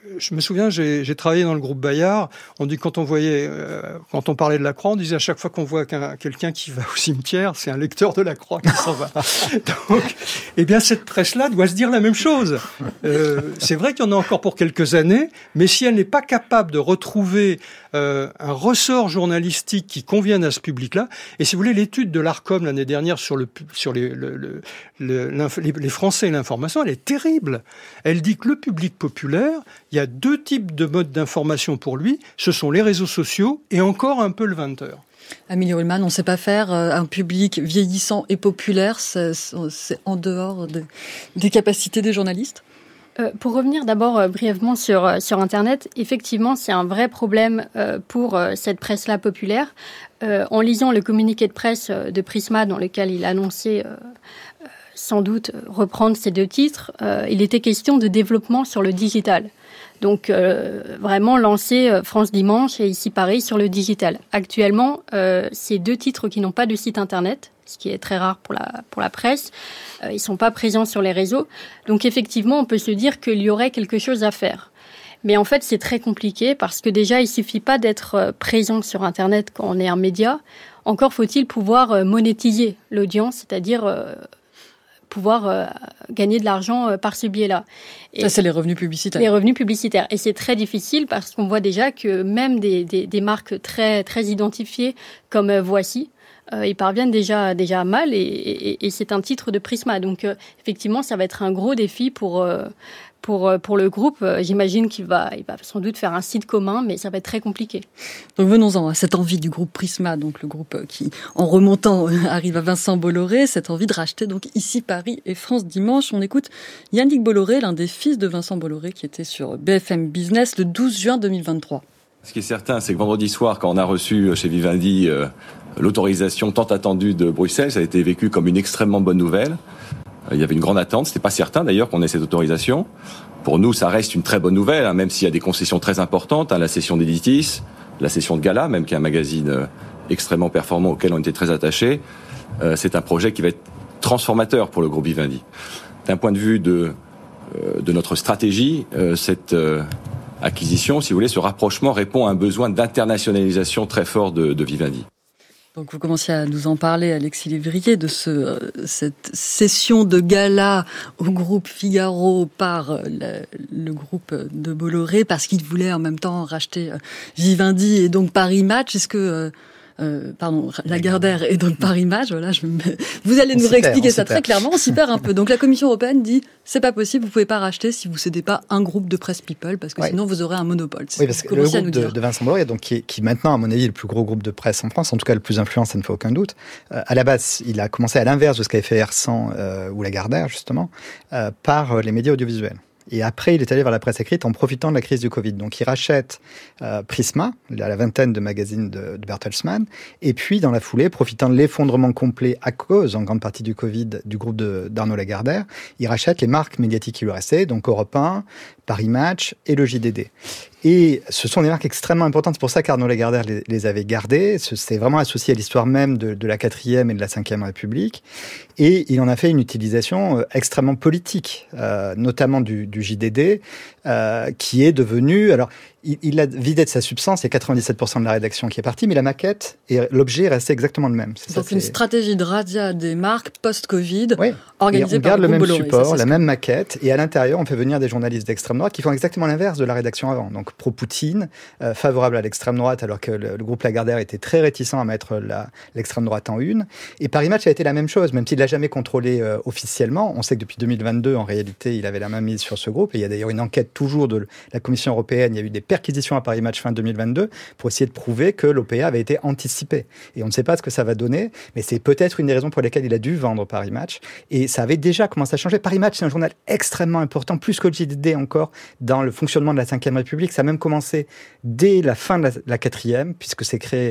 je me souviens, j'ai, j'ai travaillé dans le groupe Bayard. On dit quand on voyait, euh, quand on parlait de la Croix, on disait à chaque fois qu'on voit qu'un, quelqu'un qui va au cimetière, c'est un lecteur de la Croix qui s'en va. Donc, eh bien, cette presse-là doit se dire la même chose. Euh, c'est vrai qu'il y en a encore pour quelques années, mais si elle n'est pas capable de retrouver euh, un ressort journalistique qui convienne à ce public-là, et si vous voulez, l'étude de l'Arcom l'année dernière sur le sur les le, le, le, les, les Français et l'information, elle est terrible. Elle dit que le public populaire, il y a deux types de modes d'information pour lui, ce sont les réseaux sociaux et encore un peu le vingt heures. Amélie Ullmann, on ne sait pas faire un public vieillissant et populaire, c'est, c'est en dehors de, des capacités des journalistes ? Euh, pour revenir d'abord euh, brièvement sur, euh, sur Internet, effectivement, c'est un vrai problème euh, pour euh, cette presse-là populaire. Euh, en lisant le communiqué de presse euh, de Prisma, dans lequel il annonçait euh, euh, sans doute reprendre ces deux titres, euh, il était question de développement sur le digital. Donc, euh, vraiment lancer euh, France Dimanche et Ici Paris sur le digital. Actuellement, euh, c'est deux titres qui n'ont pas de site Internet, ce qui est très rare pour la, pour la presse. Euh, ils ne sont pas présents sur les réseaux. Donc, effectivement, on peut se dire qu'il y aurait quelque chose à faire. Mais en fait, c'est très compliqué parce que déjà, il ne suffit pas d'être présent sur Internet quand on est un média. Encore faut-il pouvoir monétiser l'audience, c'est-à-dire euh, pouvoir euh, gagner de l'argent euh, par ce biais-là. Et ça, c'est les revenus publicitaires. Les revenus publicitaires. Et c'est très difficile parce qu'on voit déjà que même des, des, des marques très, très identifiées comme euh, Voici, euh, ils parviennent déjà, déjà mal et, et, et c'est un titre de Prisma. Donc, euh, effectivement, ça va être un gros défi pour... Euh, Pour, pour le groupe. J'imagine qu'il va, il va sans doute faire un site commun, mais ça va être très compliqué. Donc venons-en à cette envie du groupe Prisma, donc le groupe qui, en remontant, arrive à Vincent Bolloré, cette envie de racheter donc Ici Paris et France Dimanche. On écoute Yannick Bolloré, l'un des fils de Vincent Bolloré, qui était sur B F M Business le douze juin deux mille vingt-trois. Ce qui est certain, c'est que vendredi soir, quand on a reçu chez Vivendi euh, l'autorisation tant attendue de Bruxelles, ça a été vécu comme une extrêmement bonne nouvelle. Il y avait une grande attente. C'était pas certain d'ailleurs qu'on ait cette autorisation. Pour nous, ça reste une très bonne nouvelle, hein, même s'il y a des concessions très importantes, hein, la session d'Editis, la session de Gala, même qui est un magazine euh, extrêmement performant auquel on était très attachés. Euh, c'est un projet qui va être transformateur pour le groupe Vivendi. D'un point de vue de euh, de notre stratégie, euh, cette euh, acquisition, si vous voulez, ce rapprochement répond à un besoin d'internationalisation très fort de, de Vivendi. Donc vous commenciez à nous en parler, Alexis Lévrier, de ce, cette session de gala au groupe Figaro par le, le groupe de Bolloré, parce qu'il voulait en même temps racheter Vivendi et donc Paris Match. Est-ce que... Euh, pardon, Lagardère et donc Paris Match, voilà, je me... vous allez on nous réexpliquer perd, ça très clairement, on s'y perd un peu. Donc la Commission européenne dit, c'est pas possible, vous pouvez pas racheter si vous cédez pas un groupe de presse people, parce que ouais. sinon vous aurez un monopole. C'est oui, parce que le groupe de, de Vincent Bolloré, donc, qui, qui maintenant, à mon avis, est le plus gros groupe de presse en France, en tout cas le plus influent, ça ne fait aucun doute. Euh, à la base, il a commencé à l'inverse de ce qu'avait fait R cent euh, ou Lagardère, justement, euh, par euh, les médias audiovisuels. Et après, il est allé vers la presse écrite en profitant de la crise du Covid. Donc, il rachète euh, Prisma, il a la vingtaine de magazines de, de Bertelsmann. Et puis, dans la foulée, profitant de l'effondrement complet à cause, en grande partie du Covid, du groupe de, d'Arnaud Lagardère, il rachète les marques médiatiques qui lui restaient, donc Europe un, Paris Match et le J D D. Et ce sont des marques extrêmement importantes. C'est pour ça qu'Arnaud Lagardère les, les avait gardées. C'est vraiment associé à l'histoire même de, de la quatrième et de la cinquième République. Et il en a fait une utilisation euh, extrêmement politique, euh, notamment du, du J D D, euh, qui est devenu... Alors, il, il l'a vidé de sa substance. Il y a quatre-vingt-dix-sept pour cent de la rédaction qui est partie, mais la maquette et l'objet restent exactement le même. C'est Donc ça, une c'est... stratégie de radia des marques post-Covid, oui. organisée et on par garde le même Bolloré, support, ça, la même maquette, et à l'intérieur, on fait venir des journalistes d'extrême droite qui font exactement l'inverse de la rédaction avant. Donc, pro-Poutine, euh, favorable à l'extrême droite, alors que le, le groupe Lagardère était très réticent à mettre la, l'extrême droite en une. Et Paris Match a été la même chose, même s'il ne l'a jamais contrôlé euh, officiellement. On sait que depuis deux mille vingt-deux, en réalité, il avait la main mise sur ce groupe. Et il y a d'ailleurs une enquête toujours de la Commission européenne. Il y a eu des perquisitions à Paris Match fin deux mille vingt-deux pour essayer de prouver que l'O P A avait été anticipé. Et on ne sait pas ce que ça va donner, mais c'est peut-être une des raisons pour lesquelles il a dû vendre Paris Match. Et ça avait déjà commencé à changer. Paris Match, c'est un journal extrêmement important, plus que le J D D encore, dans le fonctionnement de la cinquième République. Ça a même commencé dès la fin de la, la quatrième, puisque c'est créé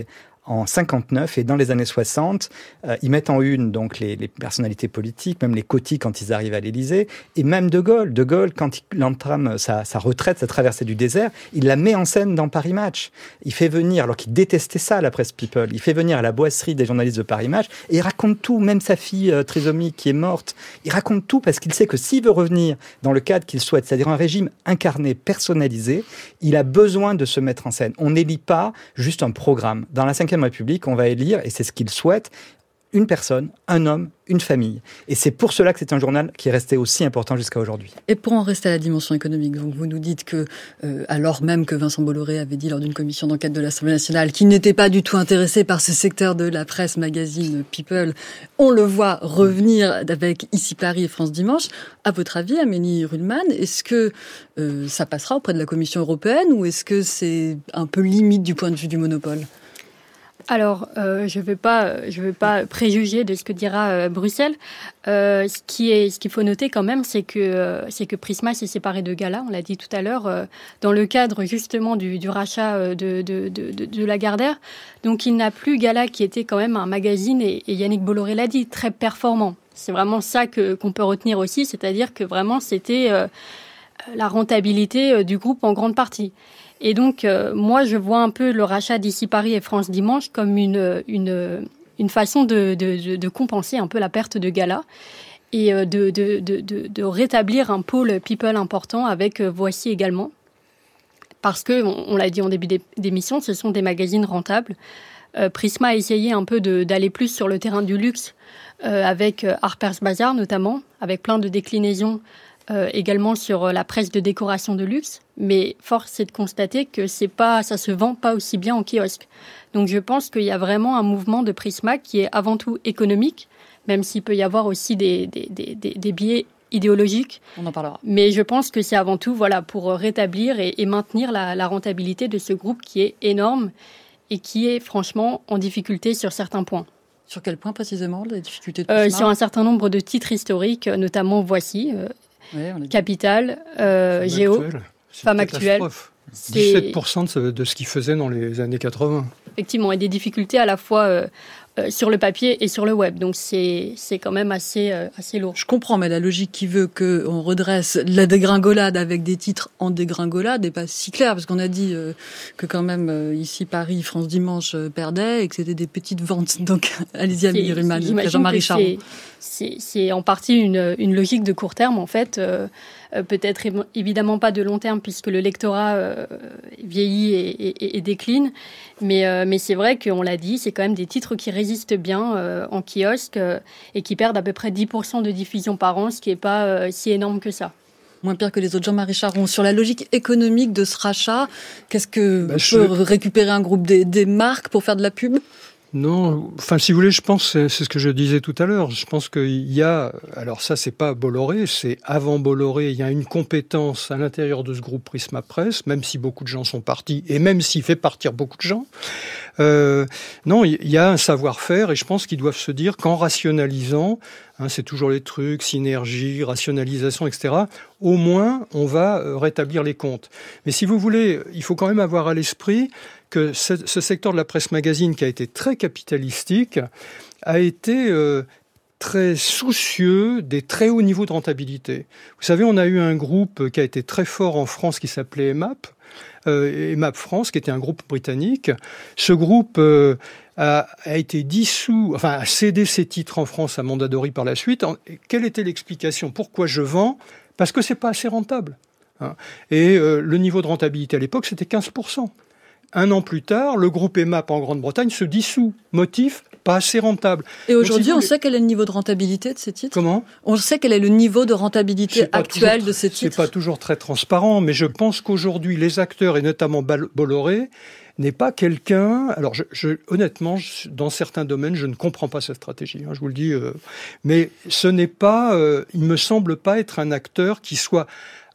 en cinquante-neuf, et dans les années soixante, euh, ils mettent en une donc les, les personnalités politiques, même les Coty quand ils arrivent à l'Élysée, et même De Gaulle. De Gaulle, quand il entame sa, sa retraite, sa traversée du désert, il la met en scène dans Paris Match. Il fait venir, alors qu'il détestait ça, la presse People, il fait venir à la boisserie des journalistes de Paris Match, et il raconte tout, même sa fille euh, trisomique qui est morte, il raconte tout parce qu'il sait que s'il veut revenir dans le cadre qu'il souhaite, c'est-à-dire un régime incarné, personnalisé, il a besoin de se mettre en scène. On n'élit pas juste un programme. Dans la cinquième République, on va élire, et c'est ce qu'il souhaite, une personne, un homme, une famille. Et c'est pour cela que c'est un journal qui est resté aussi important jusqu'à aujourd'hui. Et pour en rester à la dimension économique, donc vous nous dites que, euh, alors même que Vincent Bolloré avait dit lors d'une commission d'enquête de l'Assemblée nationale qu'il n'était pas du tout intéressé par ce secteur de la presse, magazine, People, on le voit revenir avec Ici Paris et France Dimanche. À votre avis, Amélie Ruhlmann, est-ce que euh, ça passera auprès de la Commission européenne ou est-ce que c'est un peu limite du point de vue du monopole ? Alors, euh, je ne vais pas, je vais pas préjuger de ce que dira euh, Bruxelles. Euh, ce qui est, ce qu'il faut noter quand même, c'est que, euh, c'est que Prisma s'est séparé de Gala, on l'a dit tout à l'heure, euh, dans le cadre justement du, du rachat de, de, de, de, de Lagardère. Donc, il n'a plus Gala qui était quand même un magazine, et, et Yannick Bolloré l'a dit, très performant. C'est vraiment ça que, qu'on peut retenir aussi, c'est-à-dire que vraiment c'était euh, la rentabilité du groupe en grande partie. Et donc, euh, moi, je vois un peu le rachat d'Ici Paris et France Dimanche comme une, une, une façon de, de, de compenser un peu la perte de Gala et de, de, de, de, de rétablir un pôle People important avec Voici également. Parce que, on, on l'a dit en début d'émission, ce sont des magazines rentables. Euh, Prisma a essayé un peu de, d'aller plus sur le terrain du luxe euh, avec Harper's Bazaar notamment, avec plein de déclinaisons Euh, également sur la presse de décoration de luxe, mais force est de constater que c'est pas, ça se vend pas aussi bien en kiosque. Donc je pense qu'il y a vraiment un mouvement de Prisma qui est avant tout économique, même s'il peut y avoir aussi des, des, des, des, des biais idéologiques. On en parlera. Mais je pense que c'est avant tout voilà, pour rétablir et, et maintenir la, la rentabilité de ce groupe qui est énorme et qui est franchement en difficulté sur certains points. Sur quel point précisément, la difficulté de Prisma ? euh, Sur un certain nombre de titres historiques, notamment Voici, euh, Oui, Capital, euh, Géo, actuelle. Femme Actuelle. dix-sept pour cent de, de ce qu'ils faisaient dans les années quatre-vingts. Effectivement, et des difficultés à la fois euh, euh, sur le papier et sur le web. Donc c'est, c'est quand même assez, euh, assez lourd. Je comprends, mais la logique qui veut qu'on redresse la dégringolade avec des titres en dégringolade n'est pas si claire, parce qu'on a dit euh, que quand même euh, Ici Paris, France Dimanche euh, perdait et que c'était des petites ventes. Donc allez-y, Amélie Ruhlmann, Jean-Marie Charon. C'est, c'est en partie une, une logique de court terme, en fait. Euh, euh, peut-être é- évidemment pas de long terme, puisque le lectorat euh, vieillit et, et, et décline. Mais, euh, mais c'est vrai qu'on l'a dit, c'est quand même des titres qui résistent bien euh, en kiosque euh, et qui perdent à peu près dix pour cent de diffusion par an, ce qui n'est pas euh, si énorme que ça. Moins pire que les autres. Jean-Marie Charon, sur la logique économique de ce rachat, qu'est-ce que bah, on je... peut récupérer un groupe des, des marques pour faire de la pub ? Non, enfin, si vous voulez, je pense, c'est, c'est ce que je disais tout à l'heure. Je pense qu'il y a, alors ça, c'est pas Bolloré, c'est avant Bolloré, il y a une compétence à l'intérieur de ce groupe Prisma Presse, même si beaucoup de gens sont partis, et même s'il fait partir beaucoup de gens. Euh, non, il y a un savoir-faire, et je pense qu'ils doivent se dire qu'en rationalisant, hein, c'est toujours les trucs, synergie, rationalisation, et cetera, au moins, on va rétablir les comptes. Mais si vous voulez, il faut quand même avoir à l'esprit que ce, ce secteur de la presse magazine, qui a été très capitalistique, a été euh, très soucieux des très hauts niveaux de rentabilité. Vous savez, on a eu un groupe qui a été très fort en France qui s'appelait E M A P, euh, E M A P France, qui était un groupe britannique. Ce groupe euh, a, a été dissous, enfin a cédé ses titres en France à Mondadori par la suite. Et quelle était l'explication ? Pourquoi je vends ? Parce que c'est pas assez rentable. Hein. Et euh, le niveau de rentabilité à l'époque, c'était quinze pour cent. Un an plus tard, le groupe E M A P en Grande-Bretagne se dissout. Motif, pas assez rentable. Et aujourd'hui, Donc, si on sait quel est le niveau de rentabilité de ces titres ? Comment ? On sait quel est le niveau de rentabilité actuel toujours, de ces titres ? C'est pas toujours très transparent, mais je pense qu'aujourd'hui, les acteurs, et notamment Bolloré, n'est pas quelqu'un... Alors, je, je, honnêtement, je, dans certains domaines, je ne comprends pas sa stratégie, hein, je vous le dis. Euh, mais ce n'est pas... Euh, il me semble pas être un acteur qui soit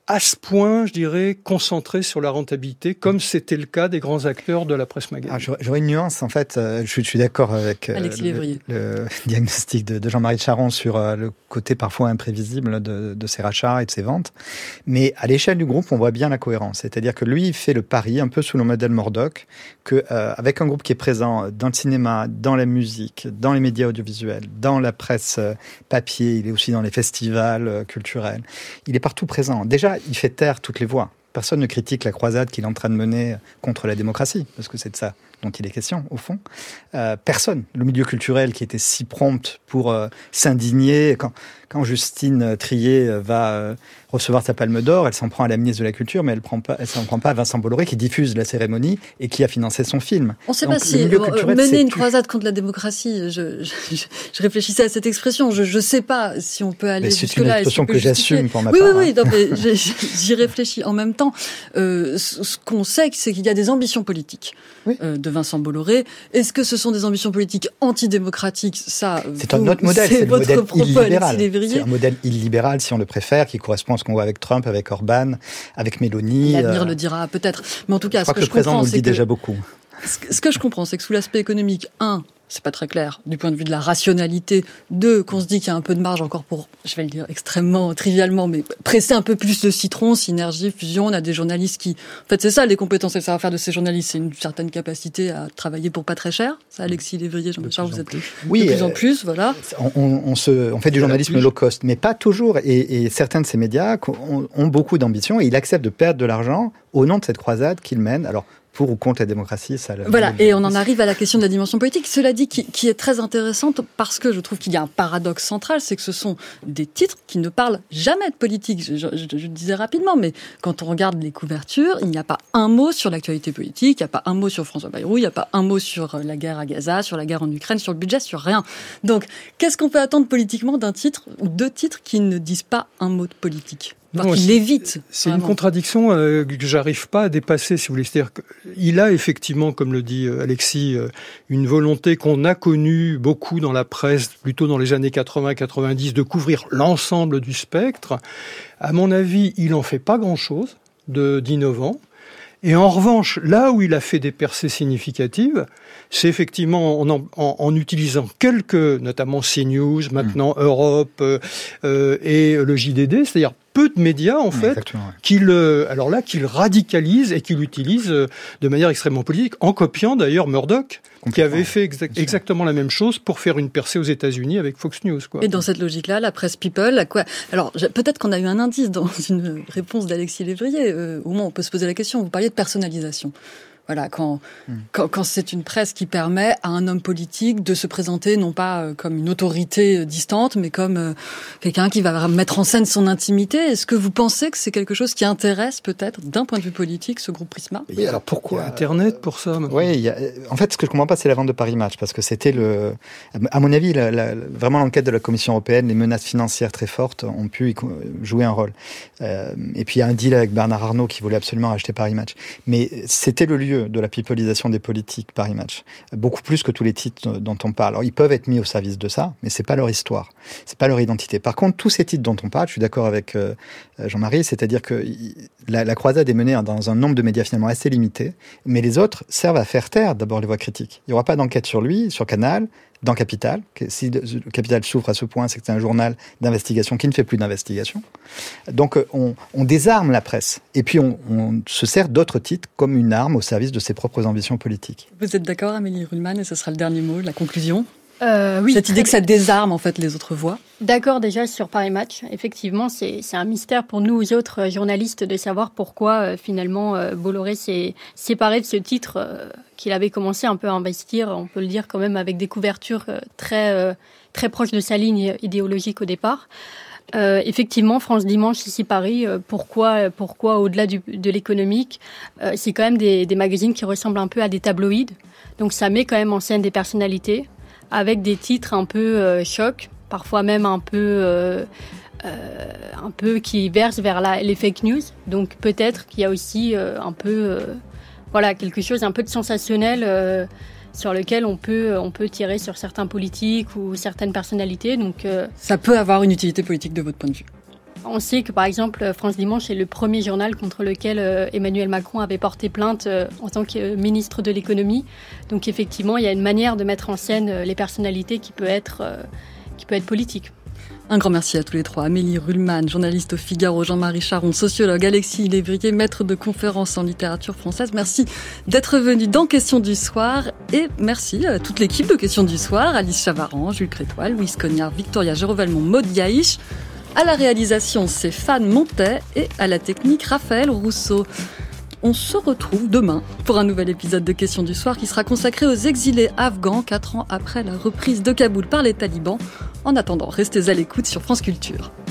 à ce point, je dirais, concentré sur la rentabilité, comme c'était le cas des grands acteurs de la presse magazine. Ah, j'aurais une nuance, en fait, euh, je, je suis d'accord avec euh, le, le diagnostic de, de Jean-Marie Charon sur euh, le côté parfois imprévisible de, de ses rachats et de ses ventes, mais à l'échelle du groupe, on voit bien la cohérence, c'est-à-dire que lui, il fait le pari, un peu sous le modèle Murdoch, que euh, avec un groupe qui est présent dans le cinéma, dans la musique, dans les médias audiovisuels, dans la presse euh, papier, il est aussi dans les festivals euh, culturels, il est partout présent. Déjà, il fait taire toutes les voix. Personne ne critique la croisade qu'il est en train de mener contre la démocratie, parce que c'est de ça dont il est question, au fond. Euh, personne. Le milieu culturel qui était si prompt pour euh, s'indigner. Quand, quand Justine Triet va euh, recevoir sa Palme d'Or, elle s'en prend à la ministre de la Culture, mais elle prend pas, elle s'en prend pas à Vincent Bolloré, qui diffuse la cérémonie et qui a financé son film. On ne sait Donc, pas si euh, mener une croisade contre la démocratie, je, je, je réfléchissais à cette expression, je ne sais pas si on peut aller jusque-là. C'est une expression que j'assume pour ma oui, part. Oui, oui, hein. non, mais j'y réfléchis. En même temps, euh, ce qu'on sait, c'est qu'il y a des ambitions politiques oui. euh, de Vincent Bolloré. Est-ce que ce sont des ambitions politiques antidémocratiques? Ça, c'est un autre modèle, c'est, c'est le modèle illibéral. C'est un modèle illibéral, si on le préfère, qui correspond à ce qu'on voit avec Trump, avec Orban, avec Mélanie. L'avenir euh... le dira peut-être. Mais en tout cas, je ce crois que, que je le présent comprends, nous le dit c'est que, déjà beaucoup. Ce que je comprends, c'est que sous l'aspect économique, un, c'est pas très clair du point de vue de la rationalité. Deux, qu'on se dit qu'il y a un peu de marge encore pour, je vais le dire extrêmement trivialement, mais presser un peu plus de citron, synergie, fusion. On a des journalistes qui, en fait, c'est ça les compétences et le savoir-faire de ces journalistes, c'est une certaine capacité à travailler pour pas très cher. Ça, Alexis Lévrier, Jean-Michel, vous êtes plus. Oui, de plus euh, en plus, voilà. On, on, se, on fait du journalisme low cost, mais pas toujours. Et, et certains de ces médias ont, ont beaucoup d'ambition et il accepte de perdre de l'argent au nom de cette croisade qu'il mène. Alors, pour ou contre la démocratie, ça... Voilà, et on en arrive à la question de la dimension politique, cela dit, qui, qui est très intéressante parce que je trouve qu'il y a un paradoxe central, c'est que ce sont des titres qui ne parlent jamais de politique. Je, je, je, je le disais rapidement, mais quand on regarde les couvertures, il n'y a pas un mot sur l'actualité politique, il n'y a pas un mot sur François Bayrou, il n'y a pas un mot sur la guerre à Gaza, sur la guerre en Ukraine, sur le budget, sur rien. Donc, qu'est-ce qu'on peut attendre politiquement d'un titre ou deux titres qui ne disent pas un mot de politique ? Non, il l'évite. C'est vraiment une contradiction euh, que j'arrive pas à dépasser, si vous voulez. C'est-à-dire qu'il a effectivement, comme le dit euh, Alexis, euh, une volonté qu'on a connue beaucoup dans la presse, plutôt dans les années quatre-vingts quatre-vingt-dix, de couvrir l'ensemble du spectre. À mon avis, il en fait pas grand-chose de, d'innovant. Et en revanche, là où il a fait des percées significatives, c'est effectivement en, en, en utilisant quelques, notamment CNews, maintenant mmh. Europe euh, euh, et le J D D, c'est-à-dire peu de médias, en fait, ouais. qu'il, alors là, qu'il radicalise et qu'il utilise de manière extrêmement politique, en copiant d'ailleurs Murdoch, qui avait fait exa- exactement la même chose pour faire une percée aux États-Unis avec Fox News, quoi. Et dans cette logique-là, la presse people, à quoi... Alors, peut-être qu'on a eu un indice dans une réponse d'Alexis Lévrier. Euh, au moins, on peut se poser la question. Vous parliez de personnalisation. Voilà, quand, mmh. quand, quand c'est une presse qui permet à un homme politique de se présenter non pas euh, comme une autorité euh, distante, mais comme euh, quelqu'un qui va mettre en scène son intimité. Est-ce que vous pensez que c'est quelque chose qui intéresse peut-être, d'un point de vue politique, ce groupe Prisma ? Et alors pourquoi Internet pour ça ? Oui, il y a, en fait, ce que je comprends pas, c'est la vente de Paris Match, parce que c'était le, à mon avis, la, la, vraiment l'enquête de la Commission européenne, les menaces financières très fortes ont pu jouer un rôle. Euh, et puis il y a un deal avec Bernard Arnault qui voulait absolument acheter Paris Match, mais c'était le lieu de la peopleisation des politiques Paris Match, beaucoup plus que tous les titres dont on parle. Alors ils peuvent être mis au service de ça, mais c'est pas leur histoire, c'est pas leur identité. Par contre, tous ces titres dont on parle, je suis d'accord avec euh, Jean-Marie, c'est-à-dire que la, la croisade est menée dans un nombre de médias finalement assez limité, mais les autres servent à faire taire d'abord les voix critiques. Il n'y aura pas d'enquête sur lui, sur Canal, dans Capital. Si Capital souffre à ce point, c'est que c'est un journal d'investigation qui ne fait plus d'investigation. Donc on, on désarme la presse. Et puis on, on se sert d'autres titres comme une arme au service de ses propres ambitions politiques. Vous êtes d'accord, Amélie Ruhlmann, et ce sera le dernier mot, la conclusion ? Euh, oui, Cette idée que ça désarme en fait les autres voix. D'accord, déjà sur Paris Match, effectivement, c'est, c'est un mystère pour nous autres journalistes de savoir pourquoi euh, finalement euh, Bolloré s'est séparé de ce titre euh, qu'il avait commencé un peu à investir, on peut le dire quand même avec des couvertures euh, très euh, très proches de sa ligne idéologique au départ. Euh, effectivement, France Dimanche, ici Paris, euh, pourquoi, pourquoi au-delà du, de l'économique, euh, c'est quand même des, des magazines qui ressemblent un peu à des tabloïds, donc ça met quand même en scène des personnalités, avec des titres un peu euh, choc, parfois même un peu, euh, euh, un peu qui versent vers la, les fake news. Donc peut-être qu'il y a aussi euh, un peu, euh, voilà, quelque chose un peu de sensationnel euh, sur lequel on peut, on peut tirer sur certains politiques ou certaines personnalités. Donc euh, ça peut avoir une utilité politique de votre point de vue. On sait que, par exemple, France Dimanche est le premier journal contre lequel euh, Emmanuel Macron avait porté plainte euh, en tant que euh, ministre de l'économie. Donc, effectivement, il y a une manière de mettre en scène euh, les personnalités qui peut être, euh, qui peut être politique. Un grand merci à tous les trois. Amélie Ruhlmann, journaliste au Figaro, Jean-Marie Charon, sociologue, Alexis Lévrier, maître de conférences en littérature française. Merci d'être venu dans Questions du Soir et merci à toute l'équipe de Questions du Soir, Alice Chavaran, Jules Crétois, Louise Cognard, Victoria Gérovalmont, Maud Yaïch. À la réalisation, c'est Fan Montet et à la technique, Raphaël Rousseau. On se retrouve demain pour un nouvel épisode de Questions du Soir qui sera consacré aux exilés afghans, quatre ans après la reprise de Kaboul par les talibans. En attendant, restez à l'écoute sur France Culture.